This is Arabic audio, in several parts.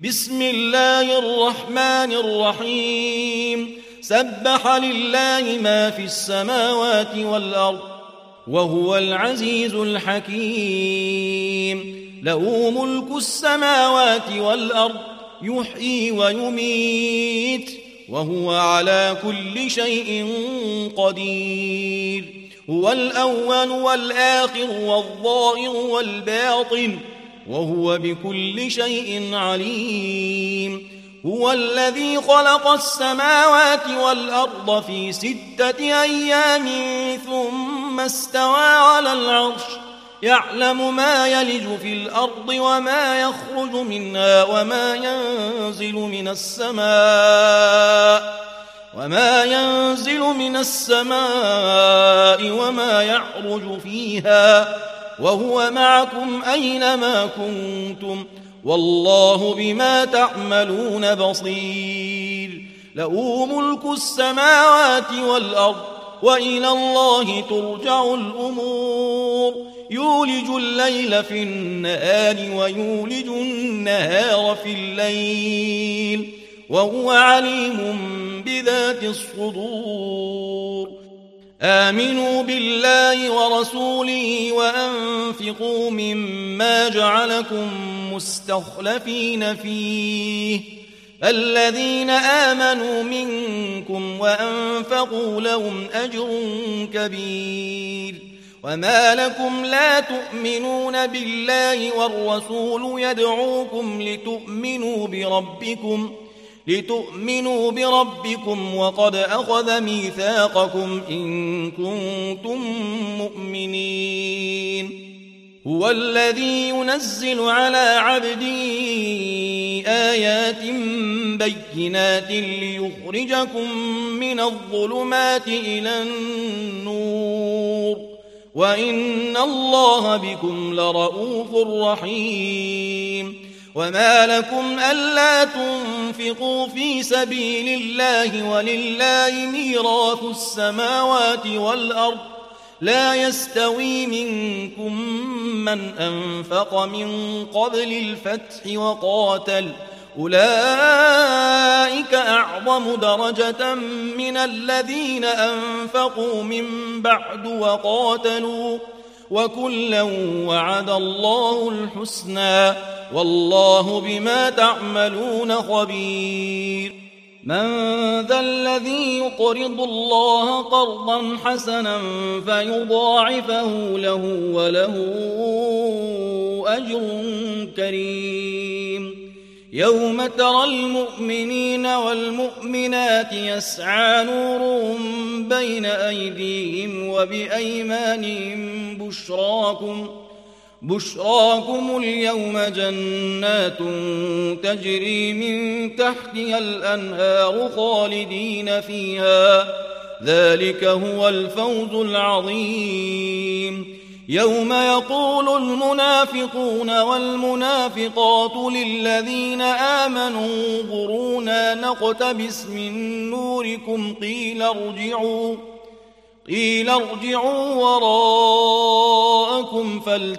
بسم الله الرحمن الرحيم سبح لله ما في السماوات والأرض وهو العزيز الحكيم له ملك السماوات والأرض يحيي ويميت وهو على كل شيء قدير هو الأول والآخر والظاهر والباطن وهو بكل شيء عليم هو الذي خلق السماوات والأرض في 6 أيام ثم استوى على العرش يعلم ما يلج في الأرض وما يخرج منها وما ينزل من السماء وما يعرج فيها وهو معكم أينما كنتم والله بما تعملون بصير له ملك السماوات والأرض وإلى الله ترجع الأمور يولج الليل في النهار ويولج النهار في الليل وهو عليم بذات الصدور آمنوا بالله ورسوله وأنفقوا مما جعلكم مستخلفين فيه الذين آمنوا منكم وأنفقوا لهم أجر كبير وما لكم لا تؤمنون بالله والرسول يدعوكم لتؤمنوا بربكم وقد أخذ ميثاقكم إن كنتم مؤمنين هو الذي ينزل على عبده آيات بينات ليخرجكم من الظلمات إلى النور وإن الله بكم لرؤوف رحيم وما لكم ألا تنفقوا في سبيل الله ولله ميراث السماوات والأرض لا يستوي منكم من أنفق من قبل الفتح وقاتل أولئك أعظم درجة من الذين أنفقوا من بعد وقاتلوا وكلا وعد الله الحسنى والله بما تعملون خبير من ذا الذي يقرض الله قرضا حسنا فيضاعفه له وله أجر كريم يوم ترى المؤمنين والمؤمنات يسعى نورهم بين أيديهم وبأيمانهم بشراكم اليوم جنات تجري من تحتها الأنهار خالدين فيها ذلك هو الفوز العظيم يوم يقول المنافقون والمنافقات للذين آمنوا انظرونا نقتبس من نوركم قيل ارجعوا وراءكم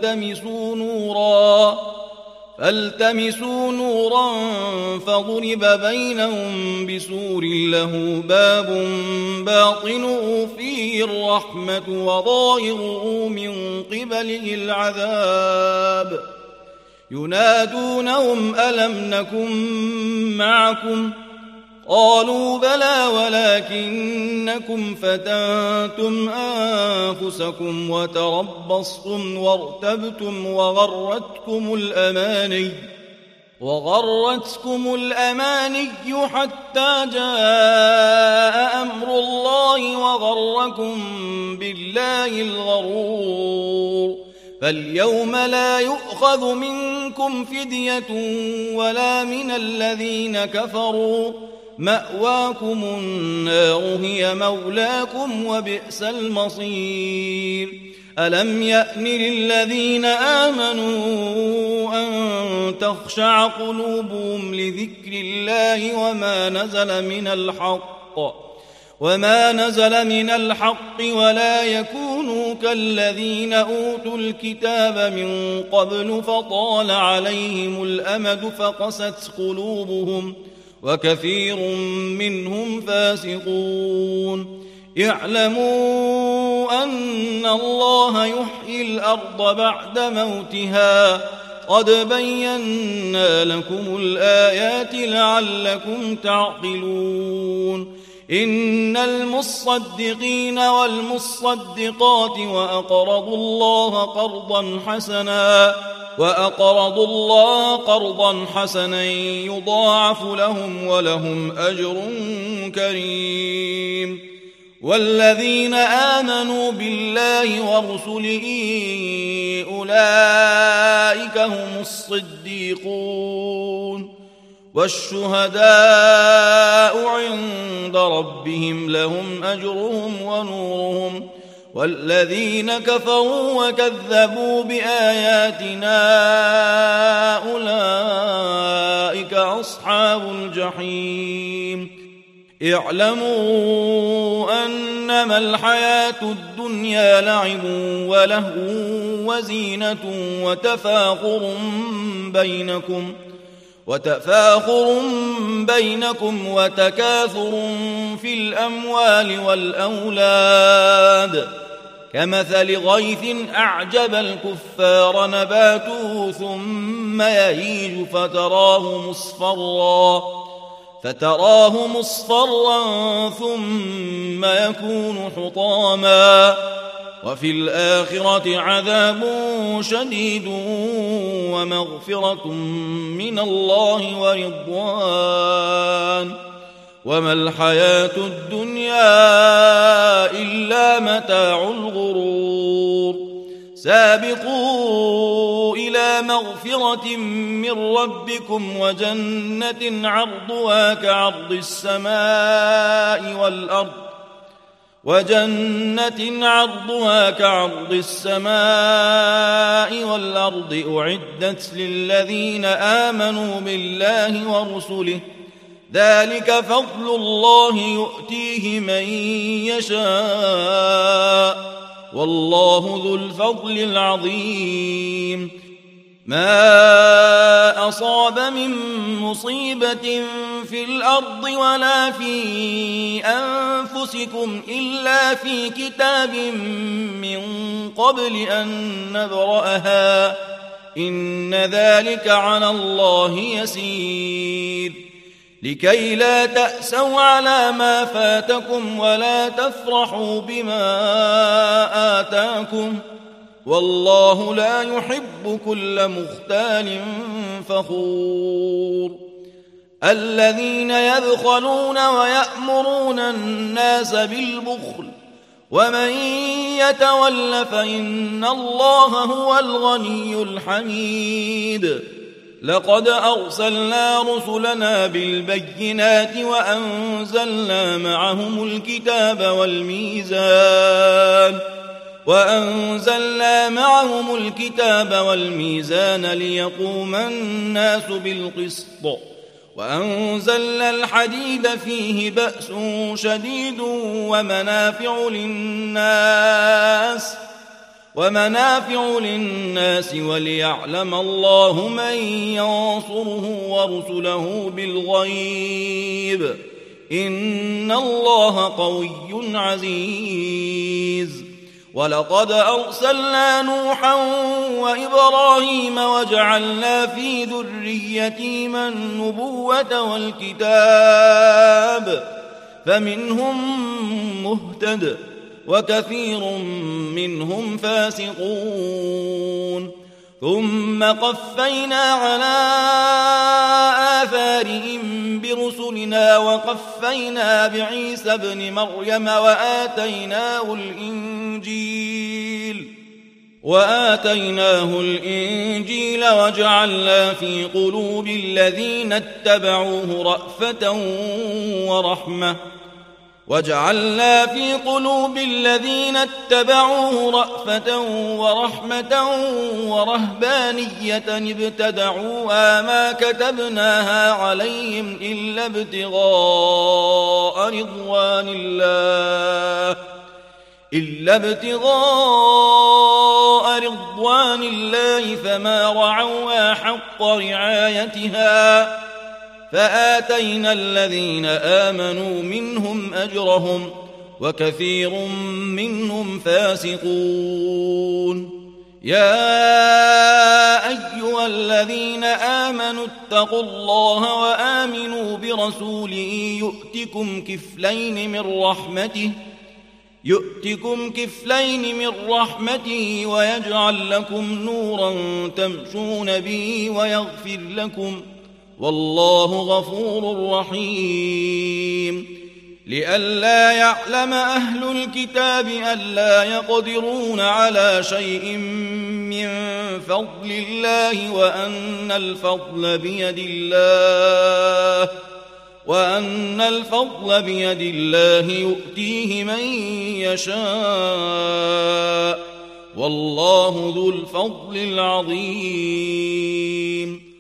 فالتمسوا نورا فضرب بينهم بسور له باب باطنه فيه الرحمة وظاهره من قبله العذاب ينادونهم ألم نكن معكم قالوا بلى ولكنكم فتنتم أنفسكم وتربصتم وارتبتم وغرتكم الأماني حتى جاء أمر الله وغركم بالله الغرور فاليوم لا يؤخذ منكم فدية ولا من الذين كفروا مأواكم النار هي مولاكم وبئس المصير ألم يأن للذين آمنوا أن تخشع قلوبهم لذكر الله وما نزل من الحق ولا يكونوا كالذين أوتوا الكتاب من قبل فطال عليهم الأمد فقست قلوبهم وكثير منهم فاسقون اعلموا أن الله يحيي الأرض بعد موتها قد بينا لكم الآيات لعلكم تعقلون إن المصدقين والمصدقات وأقرضوا الله قرضا حسنا يضاعف لهم ولهم أجر كريم والذين آمنوا بالله ورسله أولئك هم الصديقون والشهداء عند ربهم لهم أجرهم ونورهم والذين كفروا وكذبوا بآياتنا أولئك أصحاب الجحيم اعلموا أنما الحياة الدنيا لعب ولهو وزينة وتفاخر بينكم وتكاثر في الأموال والأولاد كمثل غيث أعجب الكفار نباته ثم يهيج فتراه مصفرا ثم يكون حطاما وفي الآخرة عذاب شديد ومغفرة من الله ورضوان وما الحياة الدنيا إلا متاع الغرور سابقوا إلى مغفرة من ربكم وجنة عرضها كعرض السماء والأرض أعدت للذين آمنوا بالله ورسله ذلك فضل الله يؤتيه من يشاء والله ذو الفضل العظيم ما أصاب من مصيبة في الأرض ولا في أنفسكم إلا في كتاب من قبل أن نبرأها إن ذلك على الله يسير لكي لا تأسوا على ما فاتكم ولا تفرحوا بما آتاكم والله لا يحب كل مختال فخور الذين يبخلون ويأمرون الناس بالبخل ومن يتول فإن الله هو الغني الحميد لقد أرسلنا رسلنا بالبينات وأنزلنا معهم الكتاب والميزان ليقوم الناس بالقسط وأنزلنا الحديد فيه بأس شديد ومنافع للناس وليعلم الله من ينصره ورسله بالغيب إن الله قوي عزيز ولقد أرسلنا نوحا وإبراهيم وجعلنا في ذريتهما النبوة والكتاب فمنهم مهتد وكثير منهم فاسقون ثم قفينا على آثارهم برسلنا وقفينا بعيسى ابن مريم وآتيناه الإنجيل وجعلنا في قلوب الذين اتبعوه رأفة ورحمة وجعلنا في قلوب الذين اتبعوه رأفة ورحمة ورهبانية ابتدعوها ما كتبناها عليهم إلا ابتغاء رضوان الله فما رعوها حق رعايتها فآتينا الذين آمنوا منهم أجرهم وكثير منهم فاسقون. يا أيها الذين آمنوا اتقوا الله وآمنوا برسوله يؤتكم كفلين من رحمته ويجعل لكم نورا تمشون به ويغفر لكم والله غفور رحيم. لئلا يعلم أهل الكتاب ألا يقدرون على شيء من فضل الله وأن الفضل بيد الله يؤتيه من يشاء والله ذو الفضل العظيم.